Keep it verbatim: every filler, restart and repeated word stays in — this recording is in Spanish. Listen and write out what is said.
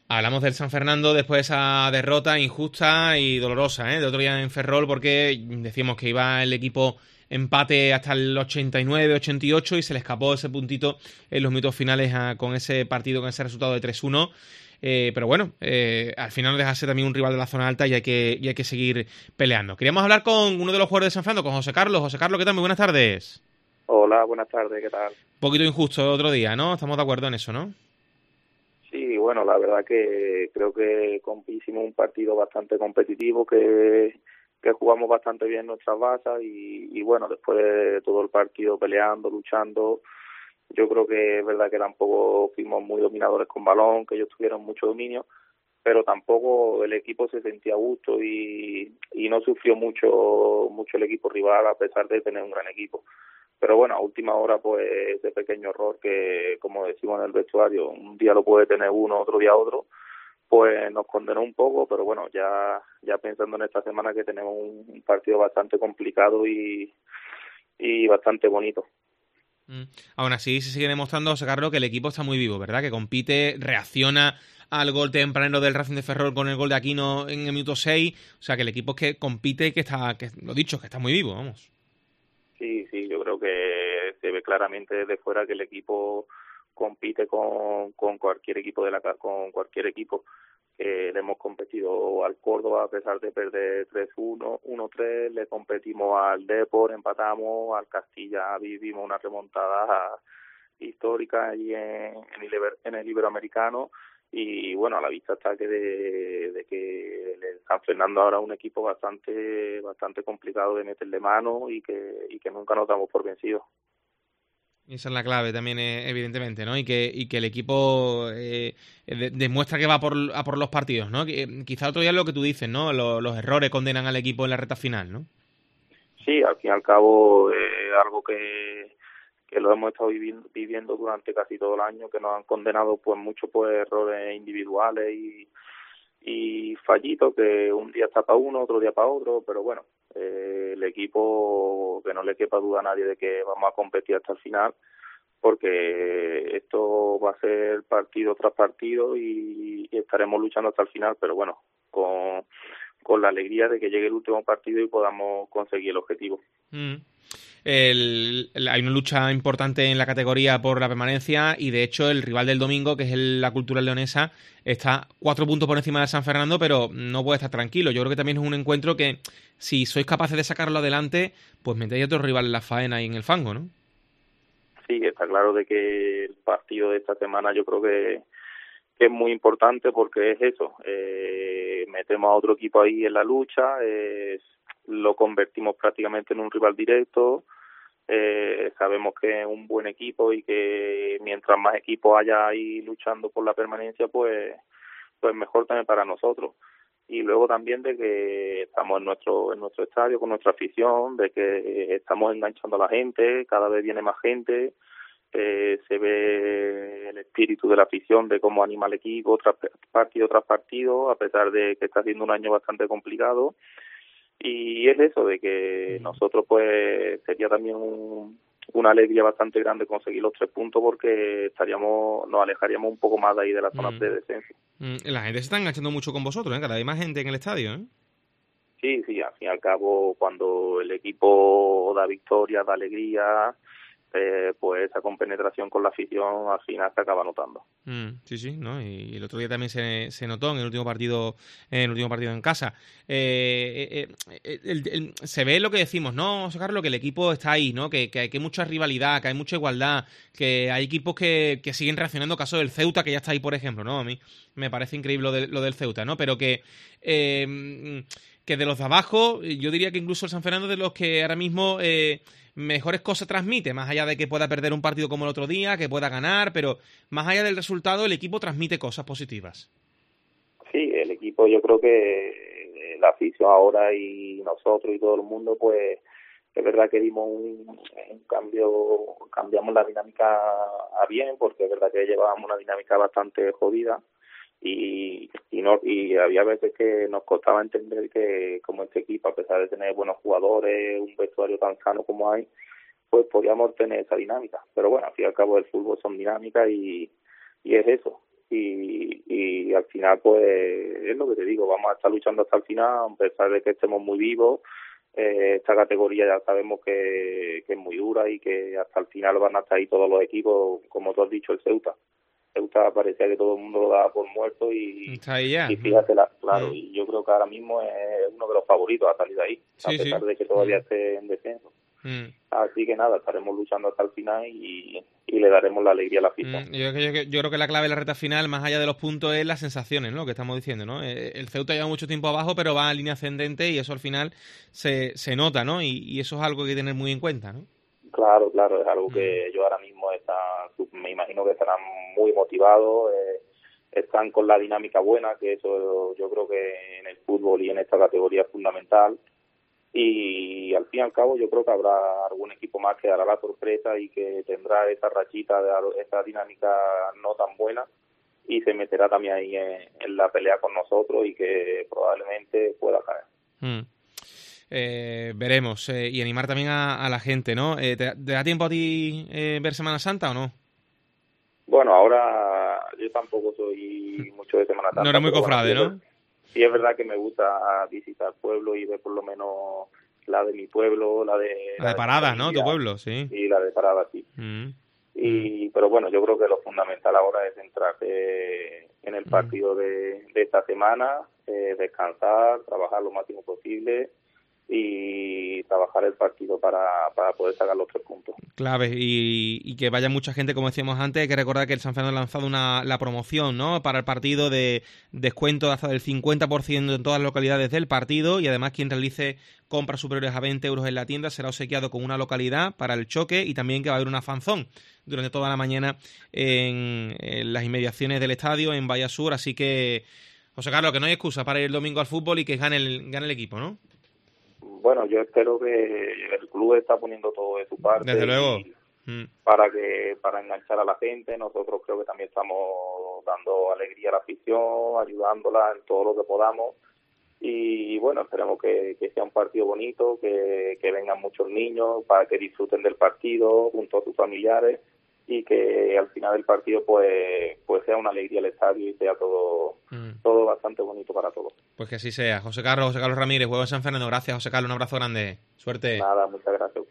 Hablamos del San Fernando después de esa derrota injusta y dolorosa, ¿eh? De otro día en Ferrol, porque decíamos que iba el equipo empate hasta el ochenta y nueve, ochenta y ocho y se le escapó ese puntito en los minutos finales a, con ese partido, con ese resultado de tres uno. Eh, pero bueno, eh, al final no deja de ser también un rival de la zona alta y hay, que, y hay que seguir peleando. Queríamos hablar con uno de los jugadores de San Fernando, con José Carlos. José Carlos, ¿qué tal? Muy buenas tardes. Hola, buenas tardes, ¿qué tal? Un poquito injusto el otro día, ¿no? Estamos de acuerdo en eso, ¿no? Sí, bueno, la verdad que creo que com- hicimos un partido bastante competitivo, que, que jugamos bastante bien nuestras bazas y, y bueno, después de todo el partido peleando, luchando, yo creo que es verdad que tampoco fuimos muy dominadores con balón, que ellos tuvieron mucho dominio, pero tampoco el equipo se sentía a gusto y, y no sufrió mucho mucho el equipo rival a pesar de tener un gran equipo. Pero bueno, a última hora, pues ese pequeño error que, como decimos en el vestuario, un día lo puede tener uno, otro día otro, pues nos condenó un poco, pero bueno, ya ya pensando en esta semana que tenemos un, un partido bastante complicado y, y bastante bonito. Mm. Aún así, se sigue demostrando, José Carlos, que el equipo está muy vivo, ¿verdad? Que compite, reacciona al gol tempranero del Racing de Ferrol con el gol de Aquino en el minuto seis. O sea, que el equipo es que compite y que está, que, lo dicho, que está muy vivo, vamos. Sí, sí, yo creo que se ve claramente desde fuera que el equipo compite con, con cualquier equipo de la ca- con cualquier equipo. Eh, le hemos competido al Córdoba a pesar de perder tres uno, uno tres, le competimos al Depor, empatamos, al Castilla vivimos una remontada histórica allí en, en, el, Iber- en el Iberoamericano y bueno, a la vista está que de, de que el San Fernando ahora es un equipo bastante bastante complicado de meterle mano y que y que nunca nos damos por vencidos. Y esa es la clave también, eh, evidentemente, ¿no? Y que, y que el equipo eh, de- demuestra que va por, a por los partidos, ¿no? Que, eh, quizá otro día es lo que tú dices, ¿no? Los, los errores condenan al equipo en la recta final, ¿no? Sí, al fin y al cabo es eh, algo que que lo hemos estado viviendo, viviendo durante casi todo el año, que nos han condenado pues mucho por errores individuales y y fallitos, que un día está para uno, otro día para otro, pero bueno, eh, el equipo, que no le quepa duda a nadie de que vamos a competir hasta el final, porque esto va a ser partido tras partido y, y estaremos luchando hasta el final, pero bueno, con, con la alegría de que llegue el último partido y podamos conseguir el objetivo. Mm. El, el- hay una lucha importante en la categoría por la permanencia y de hecho el rival del domingo, que es el- la Cultural Leonesa, está cuatro puntos por encima de San Fernando, pero no puede estar tranquilo. Yo creo que también es un encuentro que si sois capaces de sacarlo adelante, pues metéis a otro rival en la faena y en el fango, ¿no? Sí, está claro de que el partido de esta semana yo creo que que es muy importante porque es eso, eh, metemos a otro equipo ahí en la lucha, eh, lo convertimos prácticamente en un rival directo, eh, sabemos que es un buen equipo y que mientras más equipos haya ahí luchando por la permanencia, pues pues mejor también para nosotros. Y luego también de que estamos en nuestro en nuestro estadio con nuestra afición, de que estamos enganchando a la gente, cada vez viene más gente, eh, se ve el espíritu de la afición, de cómo anima el equipo tras partido tras partido, a pesar de que está siendo un año bastante complicado. Y es eso, de que nosotros pues sería también un, una alegría bastante grande conseguir los tres puntos porque estaríamos nos alejaríamos un poco más de ahí de la zona Mm. de descenso. Mm, la gente se está enganchando mucho con vosotros, ¿eh? Cada vez hay más gente en el estadio, ¿eh? Sí, sí, al fin y al cabo cuando el equipo da victoria, da alegría, eh, pues esa compenetración con la afición al final se acaba notando. Mm, sí, sí, ¿no? Y el otro día también se, se notó en el último partido, en el último partido en casa. Eh, eh, eh, el- el- se ve lo que decimos, ¿no, José Carlos? Que el equipo está ahí, ¿no? Que, que hay, que hay mucha rivalidad, que hay mucha igualdad, que hay equipos que, que siguen reaccionando. Caso del Ceuta, que ya está ahí, por ejemplo, ¿no? A mí me parece increíble lo, de- lo del Ceuta, ¿no? Pero que, eh, que de los de abajo, yo diría que incluso el San Fernando es de los que ahora mismo eh, mejores cosas transmite, más allá de que pueda perder un partido como el otro día, que pueda ganar, pero más allá del resultado, el equipo transmite cosas positivas. Sí, el equipo yo creo que eh, la afición ahora y nosotros y todo el mundo pues es verdad que dimos un, un cambio, cambiamos la dinámica a bien porque es verdad que llevábamos una dinámica bastante jodida y, y no y había veces que nos costaba entender que como este equipo a pesar de tener buenos jugadores, un vestuario tan sano como hay, pues podíamos tener esa dinámica, pero bueno, al fin y al cabo el fútbol son dinámicas y, y es eso y, y al final pues es lo que te digo, vamos a estar luchando hasta el final, a pesar de que estemos muy vivos. Eh, esta categoría ya sabemos que, que es muy dura y que hasta el final van a estar ahí todos los equipos, como tú has dicho, el Ceuta. Ceuta parecía que todo el mundo lo daba por muerto y, está ahí ya. y fíjate, la, claro, mm. y yo creo que ahora mismo es uno de los favoritos a salir de ahí, Sí, a pesar sí. de que todavía mm. esté en descenso. Mm. Así que nada, estaremos luchando hasta el final y, y le daremos la alegría a la afición. Mm, yo, yo, yo creo que la clave de la recta final, más allá de los puntos, es las sensaciones, ¿no? Que estamos diciendo, ¿no? Eh, El Ceuta lleva mucho tiempo abajo, pero va en línea ascendente y eso al final se, se nota, ¿no? Y, y eso es algo que hay que tener muy en cuenta, ¿no? Claro, claro, es algo que Mm. yo ahora mismo están, me imagino que estarán muy motivados, eh, están con la dinámica buena, que eso yo creo que en el fútbol y en esta categoría es fundamental. Y al fin y al cabo yo creo que habrá algún equipo más que dará la sorpresa y que tendrá esa rachita, de esa dinámica no tan buena y se meterá también ahí en, en la pelea con nosotros y que probablemente pueda caer. Mm. Eh, veremos. Eh, y animar también a, a la gente, ¿no? Eh, ¿te, ¿Te da tiempo a ti eh, ver Semana Santa o no? Bueno, ahora yo tampoco soy mucho de Semana Santa. No eres muy cofrade, bueno, ¿no? Sí es verdad que me gusta visitar pueblos y ver por lo menos la de mi pueblo, la de... La de Paradas, ¿no? Tu pueblo, sí. Y la de Paradas, sí. Mm. Y, pero bueno, yo creo que lo fundamental ahora es centrarse en el partido de, de esta semana, eh, descansar, trabajar lo máximo posible y trabajar el partido para, para poder sacar los tres puntos. Clave, y, y que vaya mucha gente, como decíamos antes. Hay que recordar que el San Fernando ha lanzado una, la promoción, ¿no? Para el partido de descuento hasta del cincuenta por ciento en todas las localidades del partido, y además quien realice compras superiores a veinte euros en la tienda será obsequiado con una localidad para el choque, y también que va a haber una fanzón durante toda la mañana en, en las inmediaciones del estadio en Bahía Sur, así que, José Carlos, que no hay excusa para ir el domingo al fútbol y que gane el, gane el equipo, ¿no? Bueno, yo espero que el club está poniendo todo de su parte. Desde luego. Mm. Para que para enganchar a la gente. Nosotros creo que también estamos dando alegría a la afición, ayudándola en todo lo que podamos. Y bueno, esperemos que, que sea un partido bonito, que, que vengan muchos niños para que disfruten del partido junto a sus familiares y que al final del partido pues pues sea una alegría el estadio y sea todo mm. todo bastante bonito para todos. Pues que así sea. José Carlos, José Carlos Ramírez, Juego de San Fernando. Gracias, José Carlos, un abrazo grande. Suerte. Nada, muchas gracias.